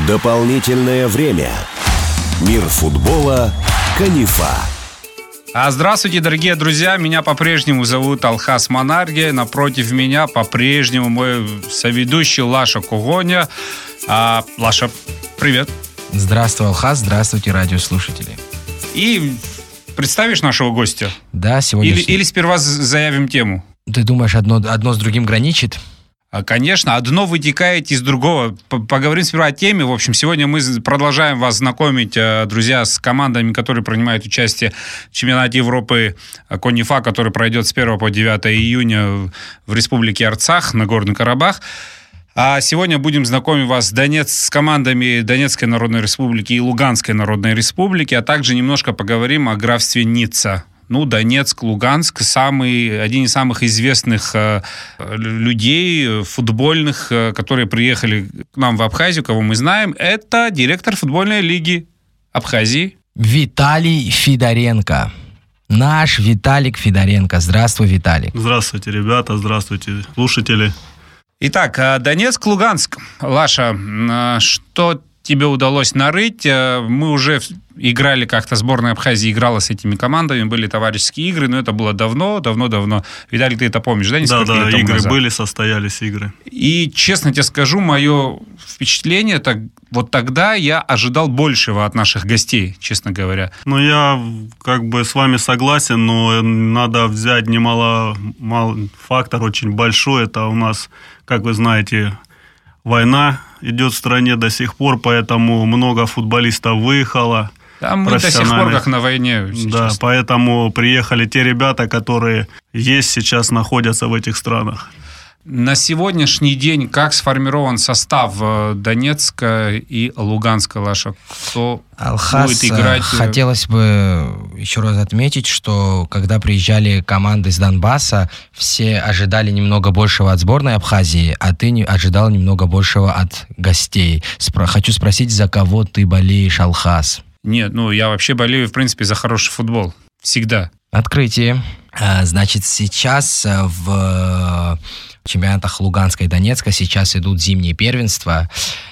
Дополнительное время. Мир футбола. Канифа. Здравствуйте, дорогие друзья. Меня по-прежнему зовут Алхас Манарги. Напротив меня по-прежнему мой соведущий Лаша Когоня. Лаша, привет. Здравствуй, Алхас. Здравствуйте, радиослушатели. И представишь нашего гостя? Да, сегодня... Или сперва заявим тему? Ты думаешь, одно с другим граничит? Конечно, одно вытекает из другого. Поговорим сперва о теме. В общем, сегодня мы продолжаем вас знакомить, друзья, с командами, которые принимают участие в чемпионате Европы Канифа, который пройдет с 1 по 9 июня в Республике Арцах, Нагорный Карабах. А сегодня будем знакомить вас с командами Донецкой Народной Республики и Луганской Народной Республики, а также немножко поговорим о графстве Ницца. Донецк, Луганск, один из самых известных людей футбольных, которые приехали к нам в Абхазию, кого мы знаем, это директор футбольной лиги Абхазии. Виталий Федоренко. Наш Виталик Федоренко. Здравствуй, Виталик. Здравствуйте, ребята, здравствуйте, слушатели. Итак, Донецк, Луганск. Лаша, что тебе удалось нарыть? Мы уже играли как-то, сборная Абхазии играла с этими командами, были товарищеские игры, но это было давно. Виталий, ты это помнишь, да? Да, игры назад были, состоялись игры. И, честно тебе скажу, мое впечатление, вот тогда я ожидал большего от наших гостей, честно говоря. Я с вами согласен, но надо взять фактор очень большой. Это у нас, как вы знаете, война идет в стране до сих пор, поэтому много футболистов выехало. Да, мы до сих пор как на войне сейчас. Да, поэтому приехали те ребята, которые сейчас находятся в этих странах. На сегодняшний день как сформирован состав Донецка и Луганска, Лаша? Кто будет играть? Хотелось бы еще раз отметить, что когда приезжали команды из Донбасса, все ожидали немного большего от сборной Абхазии, а ты ожидал немного большего от гостей. Хочу спросить, за кого ты болеешь, Алхас? Нет, я вообще болею, в принципе, за хороший футбол. Всегда. Открытие. Значит, сейчас в чемпионатах Луганска и Донецка сейчас идут зимние первенства,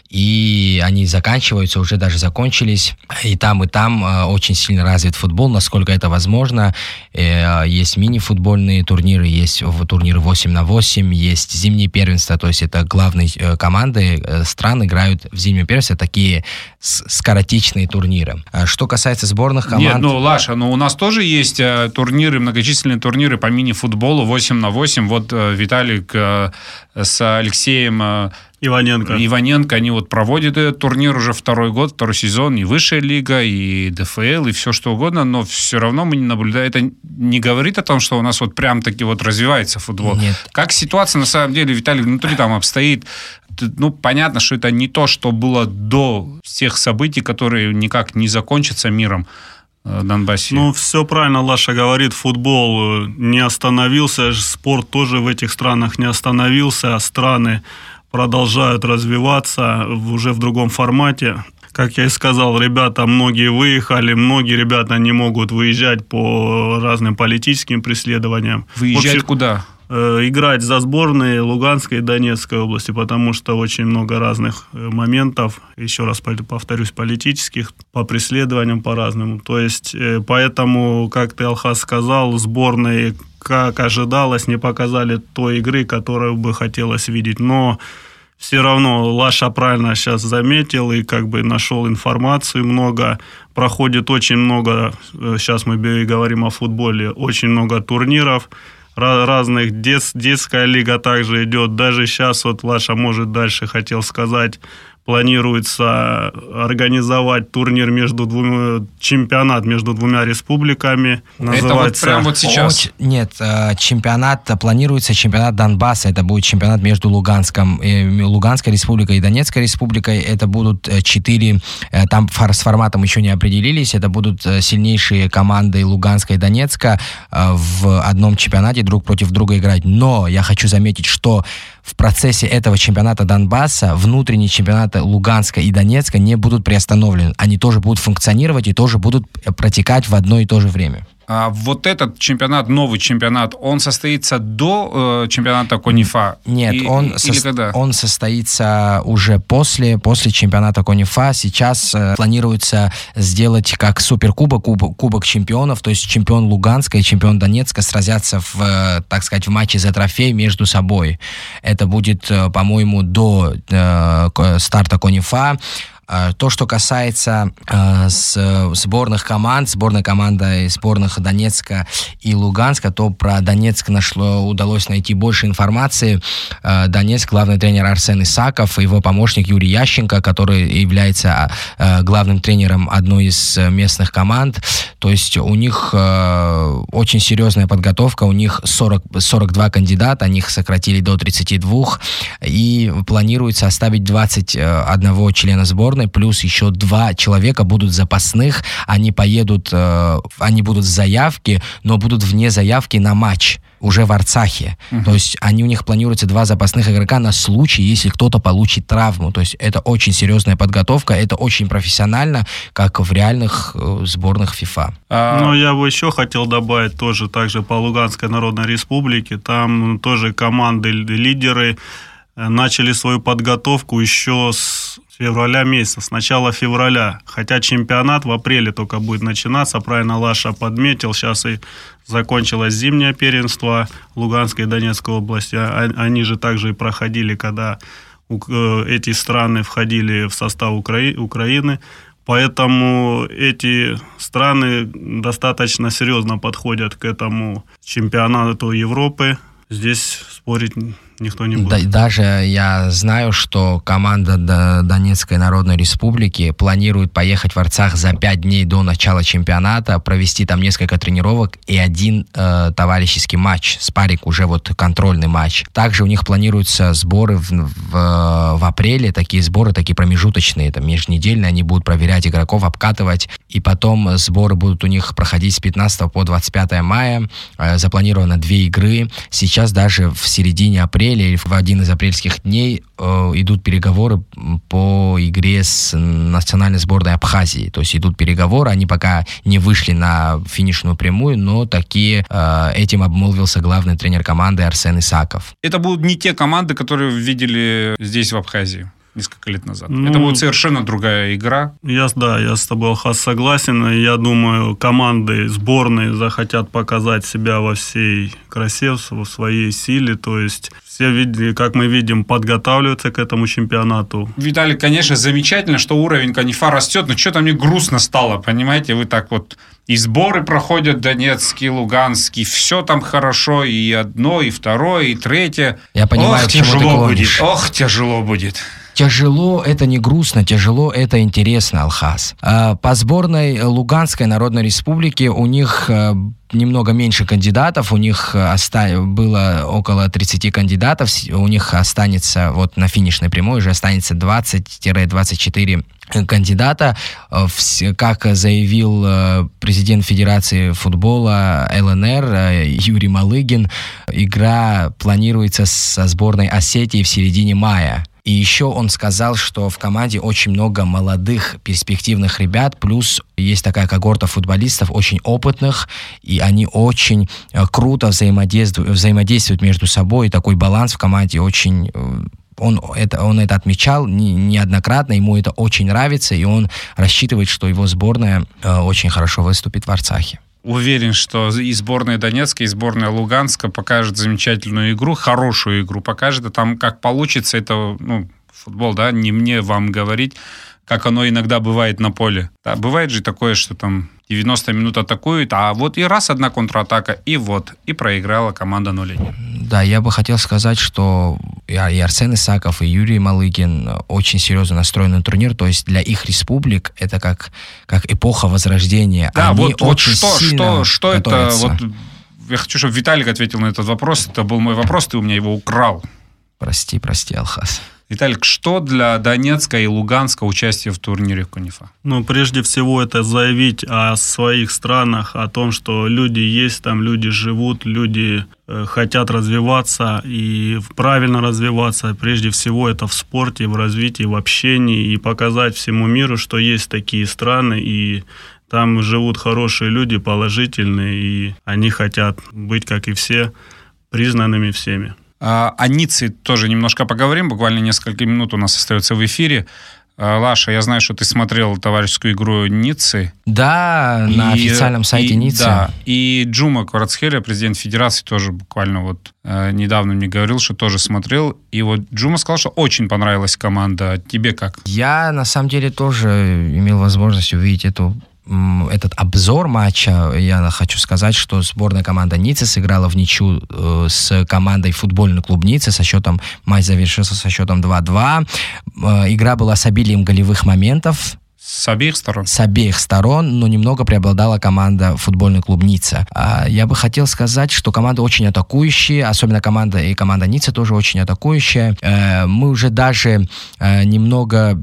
и они заканчиваются, уже даже закончились. И там очень сильно развит футбол, насколько это возможно. Есть мини-футбольные турниры, есть турниры 8-на-8, есть зимние первенства, то есть это главные команды стран играют в зимнее первенство, такие скоротечные турниры. Что касается сборных команд... Нет, Лаша, у нас тоже есть турниры, многочисленные турниры по мини-футболу 8-на-8. Вот Виталик с Алексеем Иваненко, они проводят этот турнир уже второй сезон, и высшая лига, и ДФЛ, и все что угодно, но все равно мы не наблюдаем. Это не говорит о том, что у нас прям таки развивается футбол. Нет. Как ситуация на самом деле, Виталий, внутри там обстоит? Понятно, что это не то, что было до всех событий, которые никак не закончатся миром в Донбассе. Все правильно Лаша говорит, футбол не остановился, спорт тоже в этих странах не остановился, а страны продолжают развиваться уже в другом формате. Как я и сказал, ребята, многие выехали, многие ребята не могут выезжать по разным политическим преследованиям. Выезжать куда? Играть за сборные Луганской и Донецкой области, потому что очень много разных моментов, еще раз повторюсь, политических, по преследованиям по-разному. То есть, поэтому, как ты, Алхас, сказал, сборные, как ожидалось, не показали той игры, которую бы хотелось видеть. Но все равно Лаша правильно сейчас заметил и нашел информацию много. Проходит очень много, сейчас мы говорим о футболе, очень много турниров разных, детская лига также идет. Даже сейчас, Лаша, может, дальше хотел сказать, планируется организовать турнир чемпионат между двумя республиками. Называется... Это прямо сейчас? Нет, планируется чемпионат Донбасса. Это будет чемпионат между Луганской республикой и Донецкой республикой. Это будут 4, там с форматом еще не определились, это будут сильнейшие команды Луганска и Донецка в одном чемпионате друг против друга играть. Но я хочу заметить, что в процессе этого чемпионата Донбасса внутренние чемпионаты Луганска и Донецка не будут приостановлены. Они тоже будут функционировать и тоже будут протекать в одно и то же время. вот этот чемпионат, новый чемпионат, он состоится до чемпионата КОНИФА? Нет, он состоится уже после чемпионата КОНИФА. Сейчас планируется сделать как суперкубок, кубок чемпионов, то есть чемпион Луганска и чемпион Донецка сразятся в, так сказать, в матче за трофей между собой. Это будет, по-моему, до старта КОНИФА. То, что касается сборных команд, сборной команды сборных Донецка и Луганска, то про Донецк удалось найти больше информации. Донецк, главный тренер Арсен Исаков и его помощник Юрий Ященко, который является главным тренером одной из местных команд. То есть у них очень серьезная подготовка, у них 42 кандидата, они их сократили до 32, и планируется оставить 21 члена сборной, плюс еще 2 человека будут запасных, они будут в заявке, но будут вне заявки на матч уже в Арцахе. То есть у них планируется 2 запасных игрока на случай, если кто-то получит травму. То есть это очень серьезная подготовка, это очень профессионально, как в реальных сборных ФИФА. Но я бы еще хотел добавить тоже также по Луганской Народной Республике. Там тоже команды-лидеры начали свою подготовку еще с февраля месяца, с начала февраля. Хотя чемпионат в апреле только будет начинаться. Правильно Лаша подметил, сейчас и закончилось зимнее первенство Луганской и Донецкой области. Они же также и проходили, когда эти страны входили в состав Украины. Поэтому эти страны достаточно серьезно подходят к этому чемпионату Европы. Здесь спорить никто не будет. Даже я знаю, что команда Донецкой Народной Республики планирует поехать в Арцах за 5 дней до начала чемпионата, провести там несколько тренировок и 1 товарищеский матч, спарринг, уже вот контрольный матч. Также у них планируются сборы в апреле, такие сборы, такие промежуточные, там, межнедельные, они будут проверять игроков, обкатывать, и потом сборы будут у них проходить с 15 по 25 мая, запланировано 2 игры. Сейчас даже в середине апреля или в один из апрельских дней идут переговоры по игре с национальной сборной Абхазии. То есть идут переговоры, они пока не вышли на финишную прямую, но этим обмолвился главный тренер команды Арсен Исаков. Это будут не те команды, которые видели здесь, в Абхазии, несколько лет назад. Это будет совершенно другая игра. Я с тобой, Алхас, согласен. Я думаю, команды сборные захотят показать себя во всей красе, в своей силе. То есть все, как мы видим, подготавливаются к этому чемпионату. Виталий, конечно, замечательно, что уровень КОНИФА растет, но что-то мне грустно стало, понимаете? Вы так вот... И сборы проходят Донецкий, Луганский, все там хорошо, и одно, и второе, и третье. Я понимаю, к чему ты клонишь. Тяжело будет. Тяжело — это не грустно, тяжело — это интересно, Алхас. По сборной Луганской Народной Республики у них немного меньше кандидатов, у них было около 30 кандидатов, у них останется, вот на финишной прямой уже останется 20-24 кандидата. Как заявил президент Федерации футбола ЛНР Юрий Малыгин, игра планируется со сборной Осетии в середине мая. И еще он сказал, что в команде очень много молодых, перспективных ребят, плюс есть такая когорта футболистов, очень опытных, и они очень круто взаимодействуют между собой, и такой баланс в команде очень... Он это отмечал неоднократно, ему это очень нравится, и он рассчитывает, что его сборная очень хорошо выступит в Арцахе. Уверен, что и сборная Донецка, и сборная Луганска покажет замечательную игру, хорошую игру покажет. А там как получится, это футбол, да, не мне вам говорить, как оно иногда бывает на поле. Да, бывает же такое, что там 90 минут атакуют, а вот и раз одна контратака, и проиграла команда 0-1. Да, я бы хотел сказать, что и Арсен Исаков, и Юрий Малыгин очень серьезно настроены на турнир, то есть для их республик это как эпоха возрождения. Да, они вот очень что это? готовятся. Вот, я хочу, чтобы Виталик ответил на этот вопрос. Это был мой вопрос, ты у меня его украл. Прости, Алхас. Виталик, что для Донецка и Луганска участие в турнире КОНИФА? Прежде всего, это заявить о своих странах, о том, что люди есть там, люди живут, люди хотят развиваться и правильно развиваться. Прежде всего, это в спорте, в развитии, в общении, и показать всему миру, что есть такие страны, и Там живут хорошие люди, положительные, и они хотят быть, как и все, признанными всеми. О Ницце тоже немножко поговорим. Буквально несколько минут у нас остается в эфире. Лаша, я знаю, что ты смотрел товарищескую игру Ниццы. Да, на официальном сайте Ниццы. Да, и Джума Кварацхелия, президент федерации, тоже буквально вот недавно мне говорил, что тоже смотрел. И вот Джума сказал, что очень понравилась команда. Тебе как? Я, на самом деле, тоже имел возможность увидеть этот обзор матча. Я хочу сказать, что сборная команда Ниццы сыграла в ничью с командой футбольный клуб Ниццы со счетом, матч завершился со счетом 2-2. Игра была с обилием голевых моментов. С обеих сторон? С обеих сторон, но немного преобладала команда футбольный клуб Ницца. Я бы хотел сказать, что команда очень атакующая, особенно команда Ниццы тоже очень атакующая. Мы уже даже немного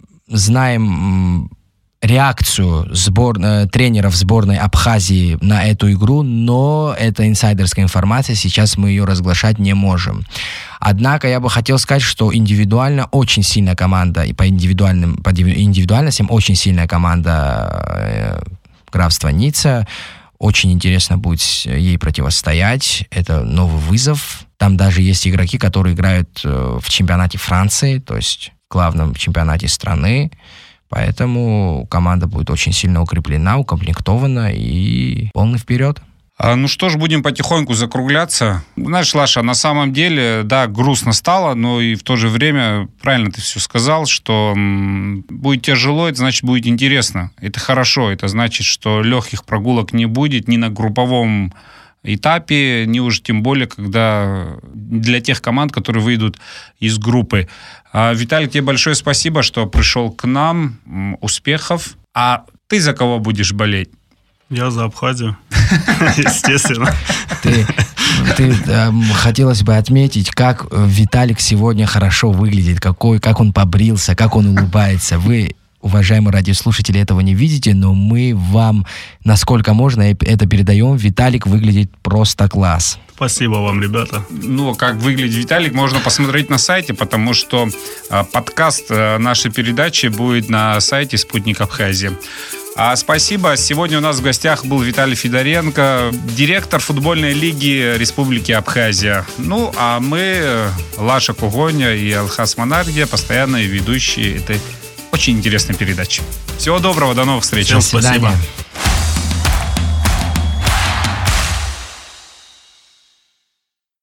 знаем реакцию тренеров сборной Абхазии на эту игру, но это инсайдерская информация, сейчас мы ее разглашать не можем. Однако я бы хотел сказать, что индивидуально очень сильная команда, и по индивидуальностям очень сильная команда графства Ницца. Очень интересно будет ей противостоять. Это новый вызов. Там даже есть игроки, которые играют в чемпионате Франции, то есть в главном чемпионате страны. Поэтому команда будет очень сильно укреплена, укомплектована и полный вперед. Ну что ж, будем потихоньку закругляться. Знаешь, Лаша, на самом деле, да, грустно стало, но и в то же время, правильно ты все сказал, что будет тяжело, это значит будет интересно. Это хорошо, это значит, что легких прогулок не будет ни на групповом этапе, не уж тем более, когда для тех команд, которые выйдут из группы. Виталий, тебе большое спасибо, что пришел к нам. Успехов. А ты за кого будешь болеть? Я за Абхазию, естественно. Хотелось бы отметить, как Виталик сегодня хорошо выглядит, как он побрился, как он улыбается. Вы, уважаемые радиослушатели, этого не видите, но мы вам, насколько можно, это передаем. Виталик выглядит просто класс. Спасибо вам, ребята. Ну, как выглядит Виталик, можно посмотреть на сайте, потому что подкаст нашей передачи будет на сайте «Спутник Абхазии». Спасибо. Сегодня у нас в гостях был Виталий Федоренко, директор футбольной лиги Республики Абхазия. Ну, а мы, Лаша Кугоня и Алхас Манардия, постоянные ведущие этой очень интересной передачи. Всего доброго, до новых встреч. До свидания. Спасибо.